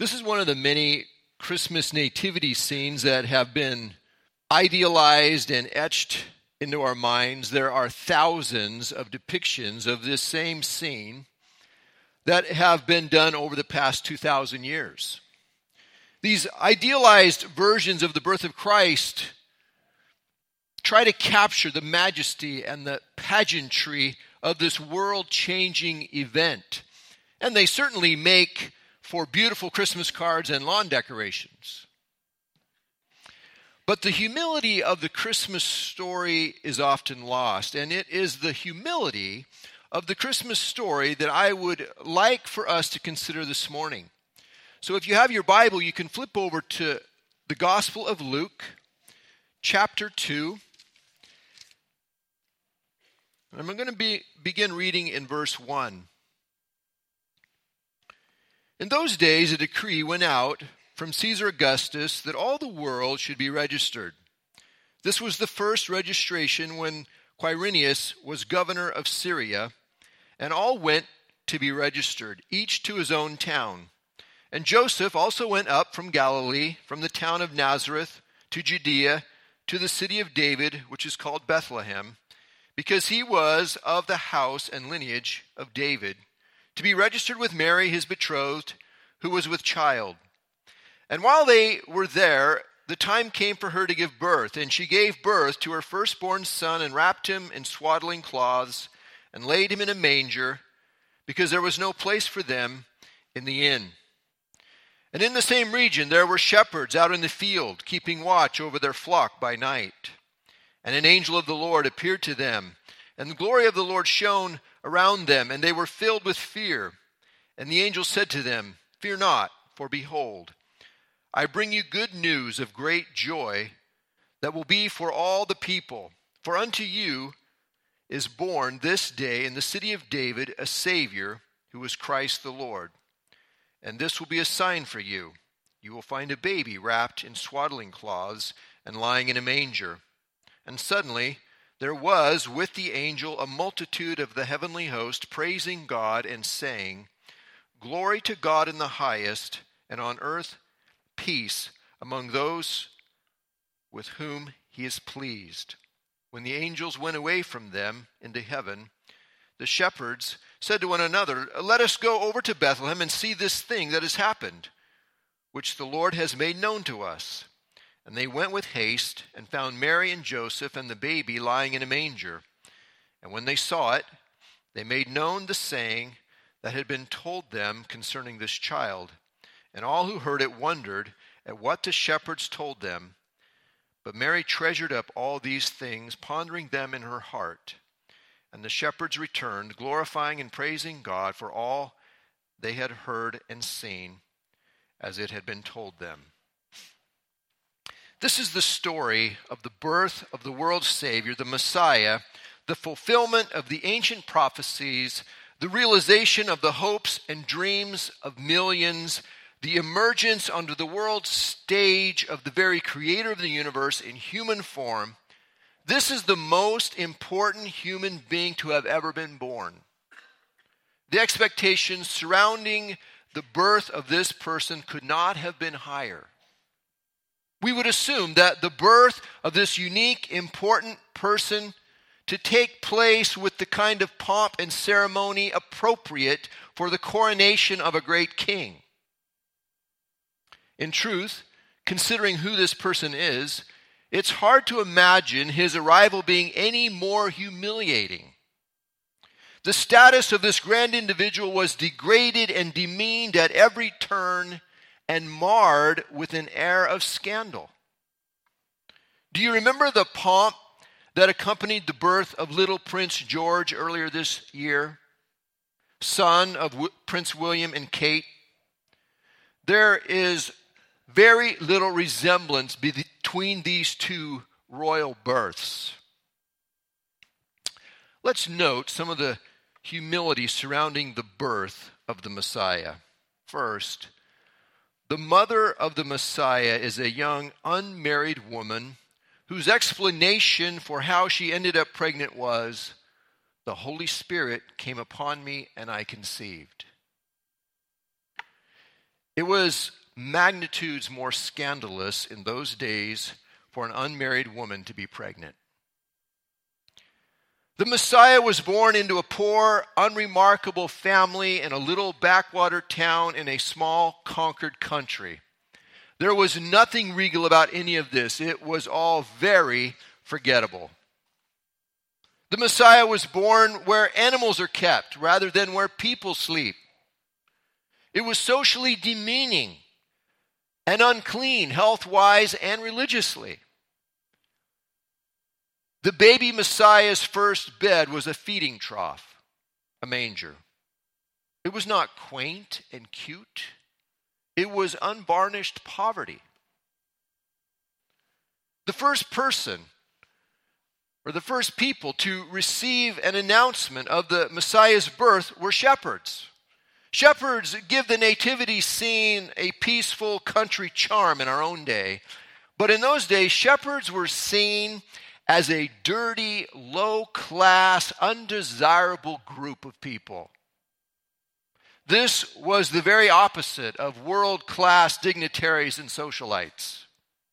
This is one of the many Christmas nativity scenes that have been idealized and etched into our minds. There are thousands of depictions of this same scene that have been done over the past 2,000 years. These idealized versions of the birth of Christ try to capture the majesty and the pageantry of this world-changing event. And they certainly make for beautiful Christmas cards and lawn decorations. But the humility of the Christmas story is often lost, and it is the humility of the Christmas story that I would like for us to consider this morning. So if you have your Bible, you can flip over to the Gospel of Luke, chapter 2. And I'm going to begin reading in verse 1. In those days, a decree went out from Caesar Augustus that all the world should be registered. This was the first registration when Quirinius was governor of Syria, and all went to be registered, each to his own town. And Joseph also went up from Galilee, from the town of Nazareth to Judea, to the city of David, which is called Bethlehem, because he was of the house and lineage of David, to be registered with Mary, his betrothed, who was with child. And while they were there, the time came for her to give birth, and she gave birth to her firstborn son, and wrapped him in swaddling cloths, and laid him in a manger, because there was no place for them in the inn. And in the same region there were shepherds out in the field, keeping watch over their flock by night. And an angel of the Lord appeared to them, and the glory of the Lord shone around them, and they were filled with fear. And the angel said to them, "Fear not, for behold, I bring you good news of great joy that will be for all the people. For unto you is born this day in the city of David a Savior, who is Christ the Lord. And this will be a sign for you. You will find a baby wrapped in swaddling cloths and lying in a manger." And suddenly there was with the angel a multitude of the heavenly host, praising God and saying, "Glory to God in the highest, and on earth peace among those with whom he is pleased." When the angels went away from them into heaven, the shepherds said to one another, "Let us go over to Bethlehem and see this thing that has happened, which the Lord has made known to us." And they went with haste and found Mary and Joseph and the baby lying in a manger. And when they saw it, they made known the saying that had been told them concerning this child. And all who heard it wondered at what the shepherds told them. But Mary treasured up all these things, pondering them in her heart. And the shepherds returned, glorifying and praising God for all they had heard and seen, as it had been told them. This is the story of the birth of the world's Savior, the Messiah, the fulfillment of the ancient prophecies, the realization of the hopes and dreams of millions, the emergence onto the world stage of the very creator of the universe in human form. This is the most important human being to have ever been born. The expectations surrounding the birth of this person could not have been higher. We would assume that the birth of this unique, important person to take place with the kind of pomp and ceremony appropriate for the coronation of a great king. In truth, considering who this person is, it's hard to imagine his arrival being any more humiliating. The status of this grand individual was degraded and demeaned at every turn and marred with an air of scandal. Do you remember the pomp that accompanied the birth of little Prince George earlier this year, son of Prince William and Kate? There is very little resemblance between these two royal births. Let's note some of the humility surrounding the birth of the Messiah. First, the mother of the Messiah is a young unmarried woman whose explanation for how she ended up pregnant was, "The Holy Spirit came upon me and I conceived." It was magnitudes more scandalous in those days for an unmarried woman to be pregnant. The Messiah was born into a poor, unremarkable family in a little backwater town in a small, conquered country. There was nothing regal about any of this. It was all very forgettable. The Messiah was born where animals are kept rather than where people sleep. It was socially demeaning and unclean, health-wise and religiously. The baby Messiah's first bed was a feeding trough, a manger. It was not quaint and cute. It was unvarnished poverty. The first person, or the first people to receive an announcement of the Messiah's birth were shepherds. Shepherds give the nativity scene a peaceful country charm in our own day. But in those days, shepherds were seen as a dirty, low-class, undesirable group of people. This was the very opposite of world-class dignitaries and socialites.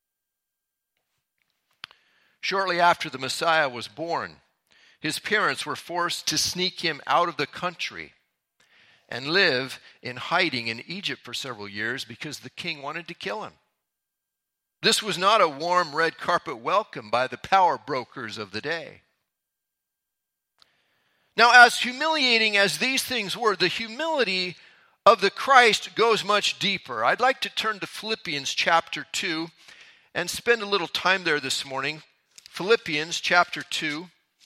Shortly after the Messiah was born, his parents were forced to sneak him out of the country and live in hiding in Egypt for several years because the king wanted to kill him. This was not a warm red carpet welcome by the power brokers of the day. Now, as humiliating as these things were, the humility of the Christ goes much deeper. I'd like to turn to Philippians chapter 2 and spend a little time there this morning. Philippians chapter 2.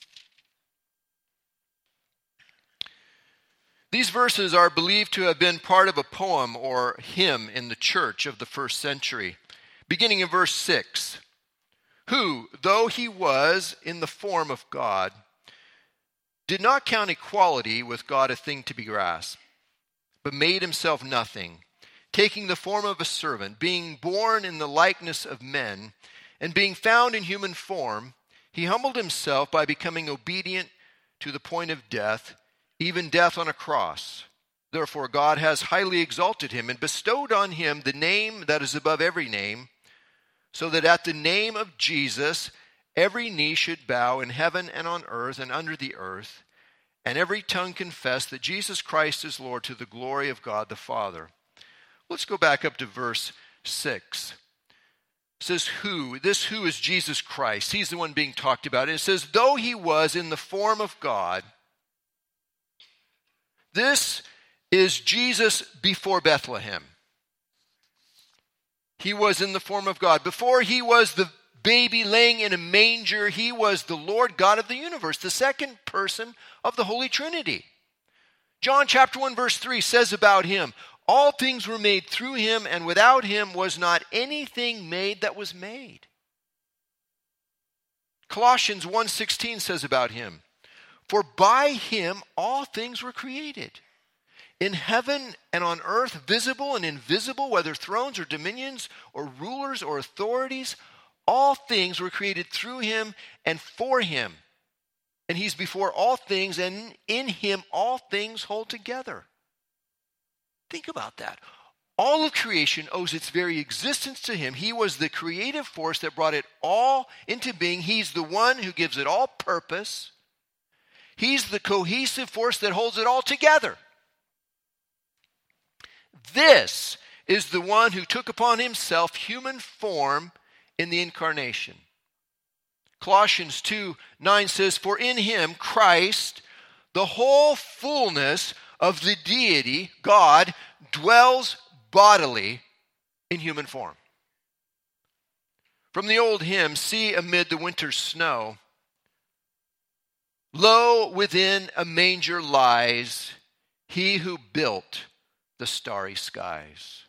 These verses are believed to have been part of a poem or hymn in the church of the first century. Beginning in verse 6, who, though he was in the form of God, did not count equality with God a thing to be grasped, but made himself nothing, taking the form of a servant, being born in the likeness of men, and being found in human form, he humbled himself by becoming obedient to the point of death, even death on a cross. Therefore God has highly exalted him and bestowed on him the name that is above every name, so that at the name of Jesus every knee should bow in heaven and on earth and under the earth, and every tongue confess that Jesus Christ is Lord, to the glory of God the Father. Let's go back up to verse 6. It says who? This who is Jesus Christ. He's the one being talked about. And it says, though he was in the form of God. This is Jesus before Bethlehem. He was in the form of God. Before he was the baby laying in a manger, he was the Lord God of the universe, the second person of the Holy Trinity. John chapter 1 verse 3 says about him, all things were made through him, and without him was not anything made that was made. Colossians 1:16 says about him, for by him all things were created, in heaven and on earth, visible and invisible, whether thrones or dominions or rulers or authorities, all things were created through him and for him. And he's before all things, and in him all things hold together. Think about that. All of creation owes its very existence to him. He was the creative force that brought it all into being. He's the one who gives it all purpose. He's the cohesive force that holds it all together. This is the one who took upon himself human form in the incarnation. Colossians 2:9 says, for in him, Christ, the whole fullness of the deity, God, dwells bodily in human form. From the old hymn, see amid the winter's snow, lo, within a manger lies he who built the starry skies.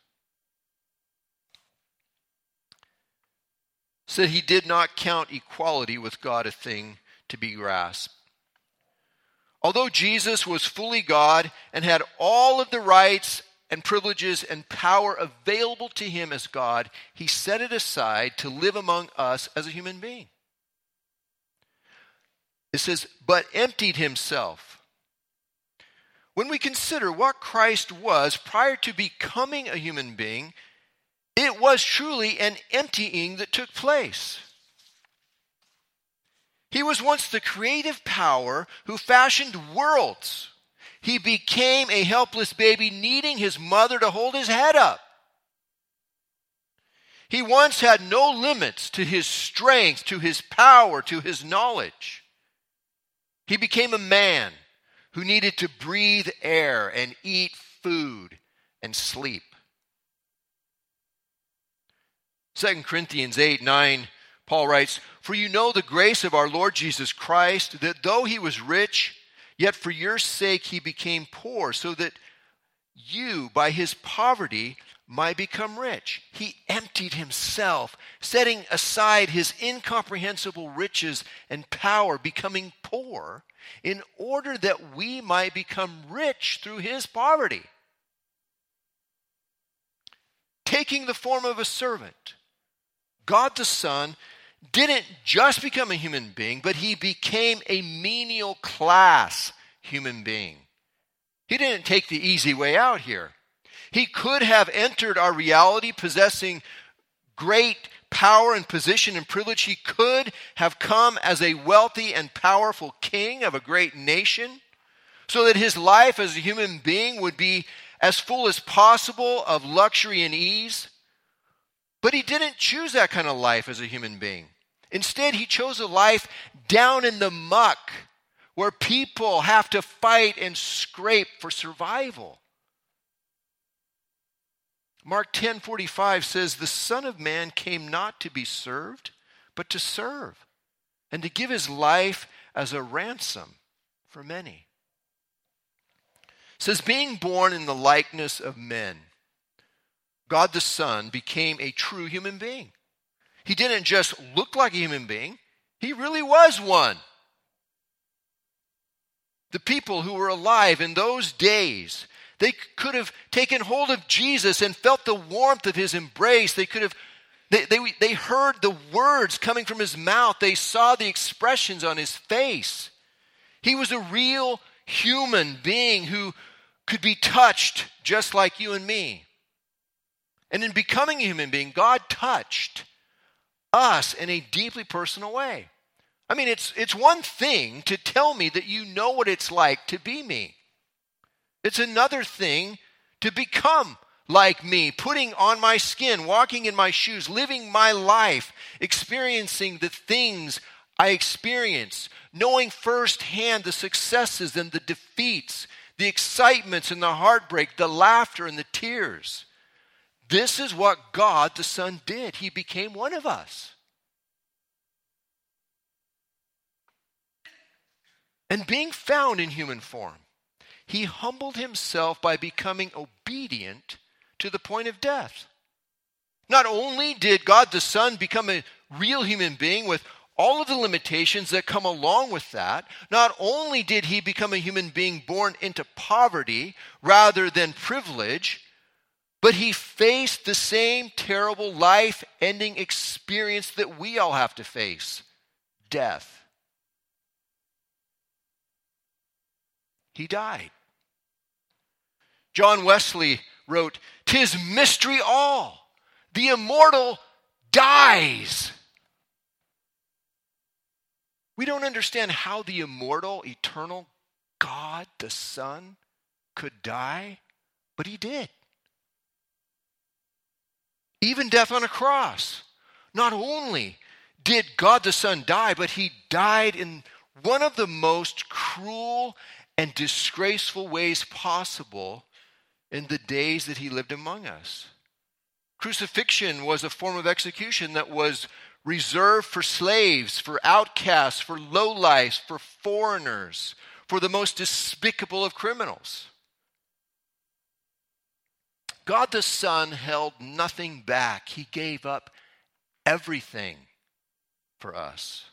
Said he did not count equality with God a thing to be grasped. Although Jesus was fully God and had all of the rights and privileges and power available to him as God, he set it aside to live among us as a human being. It says, but emptied himself. When we consider what Christ was prior to becoming a human being, it was truly an emptying that took place. He was once the creative power who fashioned worlds. He became a helpless baby needing his mother to hold his head up. He once had no limits to his strength, to his power, to his knowledge. He became a man who needed to breathe air and eat food and sleep. 2 Corinthians 8:9, Paul writes, "For you know the grace of our Lord Jesus Christ, that though he was rich, yet for your sake he became poor, so that you, by his poverty, might become rich." He emptied himself, setting aside his incomprehensible riches and power, becoming poor, in order that we might become rich through his poverty. Taking the form of a servant, God the Son didn't just become a human being, but he became a menial class human being. He didn't take the easy way out here. He could have entered our reality possessing great power and position and privilege. He could have come as a wealthy and powerful king of a great nation, so that his life as a human being would be as full as possible of luxury and ease. But he didn't choose that kind of life as a human being. Instead, he chose a life down in the muck, where people have to fight and scrape for survival. Mark 10:45 says, "The Son of Man came not to be served, but to serve, and to give his life as a ransom for many." It says, being born in the likeness of men, God the Son became a true human being. He didn't just look like a human being, he really was one. The people who were alive in those days, they could have taken hold of Jesus and felt the warmth of his embrace. They heard the words coming from his mouth. They saw the expressions on his face. He was a real human being who could be touched just like you and me. And in becoming a human being, God touched us in a deeply personal way. I mean, it's one thing to tell me that you know what it's like to be me. It's another thing to become like me, putting on my skin, walking in my shoes, living my life, experiencing the things I experience, knowing firsthand the successes and the defeats, the excitements and the heartbreak, the laughter and the tears. This is what God the Son did. He became one of us. And being found in human form, he humbled himself by becoming obedient to the point of death. Not only did God the Son become a real human being with all of the limitations that come along with that, not only did he become a human being born into poverty rather than privilege, but he faced the same terrible life-ending experience that we all have to face: death. He died. John Wesley wrote, "'Tis mystery all, the immortal dies." We don't understand how the immortal, eternal God, the Son, could die, but he did. Even death on a cross. Not only did God the Son die, but he died in one of the most cruel and disgraceful ways possible in the days that he lived among us. Crucifixion was a form of execution that was reserved for slaves, for outcasts, for lowlifes, for foreigners, for the most despicable of criminals. God the Son held nothing back. He gave up everything for us.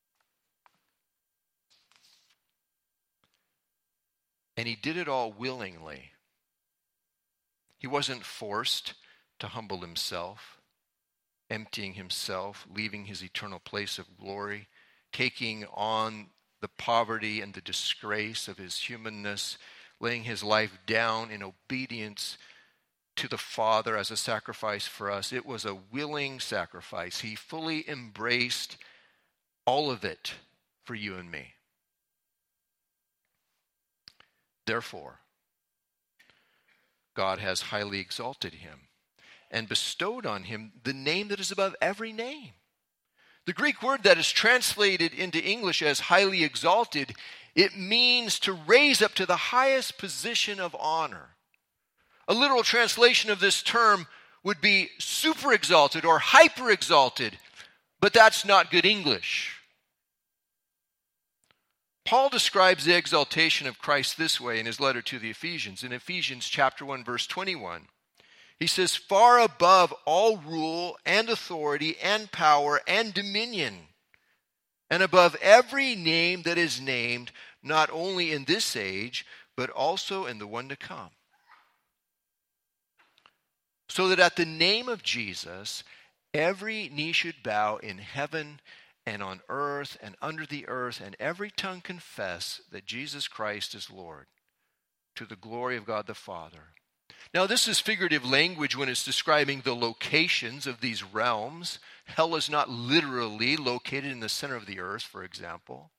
And he did it all willingly. He wasn't forced to humble himself, emptying himself, leaving his eternal place of glory, taking on the poverty and the disgrace of his humanness, laying his life down in obedience to the Father as a sacrifice for us. It was a willing sacrifice. He fully embraced all of it for you and me. Therefore, God has highly exalted him and bestowed on him the name that is above every name. The Greek word that is translated into English as highly exalted, it means to raise up to the highest position of honor. A literal translation of this term would be super exalted or hyper exalted, but that's not good English. Paul describes the exaltation of Christ this way in his letter to the Ephesians. In Ephesians chapter 1, verse 21, he says, far above all rule and authority and power and dominion, and above every name that is named, not only in this age, but also in the one to come. So that at the name of Jesus, every knee should bow in heaven and on earth and under the earth, and every tongue confess that Jesus Christ is Lord, to the glory of God the Father. Now, this is figurative language when it's describing the locations of these realms. Hell is not literally located in the center of the earth, for example.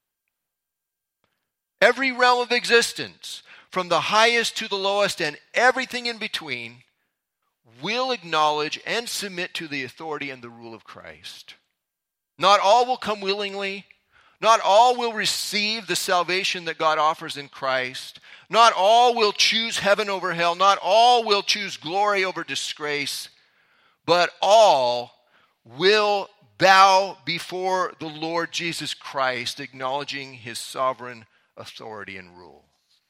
Every realm of existence, from the highest to the lowest and everything in between, will acknowledge and submit to the authority and the rule of Christ. Not all will come willingly. Not all will receive the salvation that God offers in Christ. Not all will choose heaven over hell. Not all will choose glory over disgrace. But all will bow before the Lord Jesus Christ, acknowledging his sovereign authority and rule.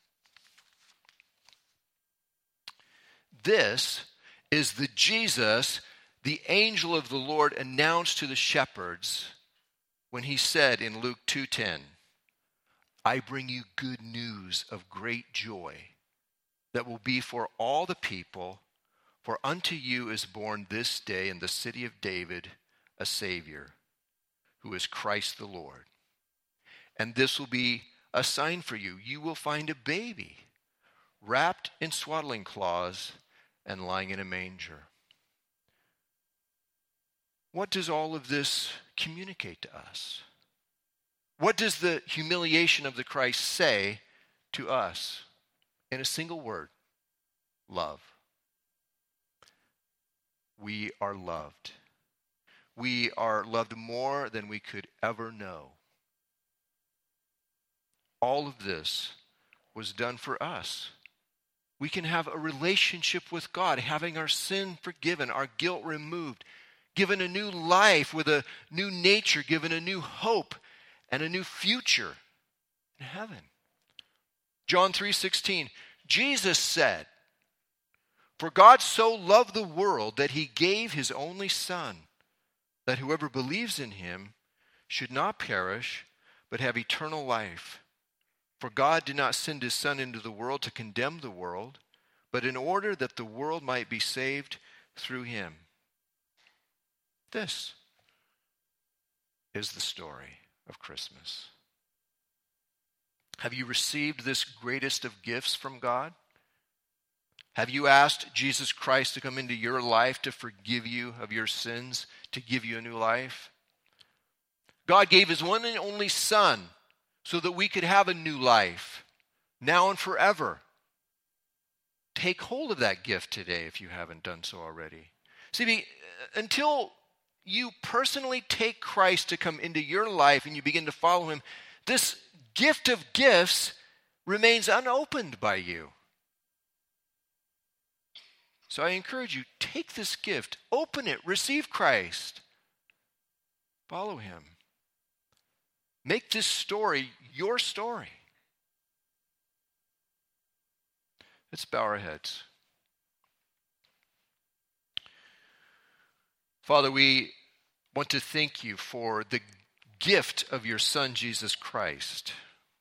This is the Jesus the angel of the Lord announced to the shepherds when he said in Luke 2:10, I bring you good news of great joy that will be for all the people, for unto you is born this day in the city of David a Savior, who is Christ the Lord. And this will be a sign for you. You will find a baby wrapped in swaddling cloths and lying in a manger. What does all of this communicate to us? What does the humiliation of the Christ say to us? In a single word, love. We are loved. We are loved more than we could ever know. All of this was done for us. We can have a relationship with God, having our sin forgiven, our guilt removed, given a new life with a new nature, given a new hope and a new future in heaven. John 3:16, Jesus said, for God so loved the world that he gave his only Son, that whoever believes in him should not perish, but have eternal life. For God did not send his Son into the world to condemn the world, but in order that the world might be saved through him. This is the story of Christmas. Have you received this greatest of gifts from God? Have you asked Jesus Christ to come into your life to forgive you of your sins, to give you a new life? God gave his one and only Son so that we could have a new life, now and forever. Take hold of that gift today if you haven't done so already. See, until you personally take Christ to come into your life and you begin to follow him, this gift of gifts remains unopened by you. So I encourage you, take this gift, open it, receive Christ, follow him. Make this story your story. Let's bow our heads. Father, we want to thank you for the gift of your Son, Jesus Christ.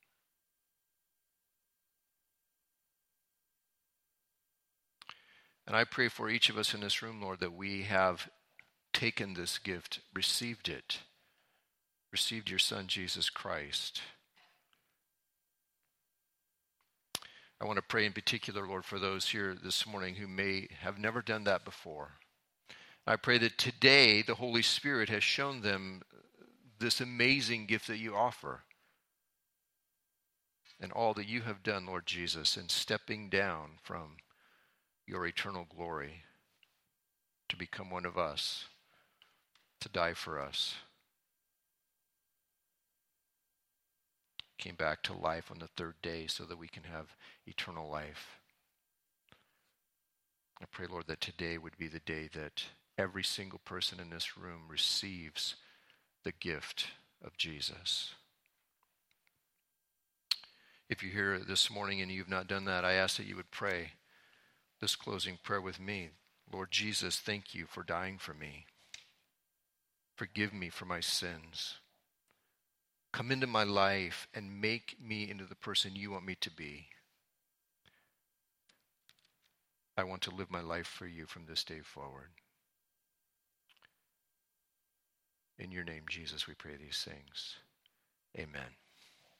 And I pray for each of us in this room, Lord, that we have taken this gift, received it, received your Son, Jesus Christ. I want to pray in particular, Lord, for those here this morning who may have never done that before. I pray that today the Holy Spirit has shown them this amazing gift that you offer and all that you have done, Lord Jesus, in stepping down from your eternal glory to become one of us, to die for us. Came back to life on the third day so that we can have eternal life. I pray, Lord, that today would be the day that every single person in this room receives the gift of Jesus. If you're here this morning and you've not done that, I ask that you would pray this closing prayer with me. Lord Jesus, thank you for dying for me. Forgive me for my sins. Come into my life and make me into the person you want me to be. I want to live my life for you from this day forward. In your name, Jesus, we pray these things. Amen.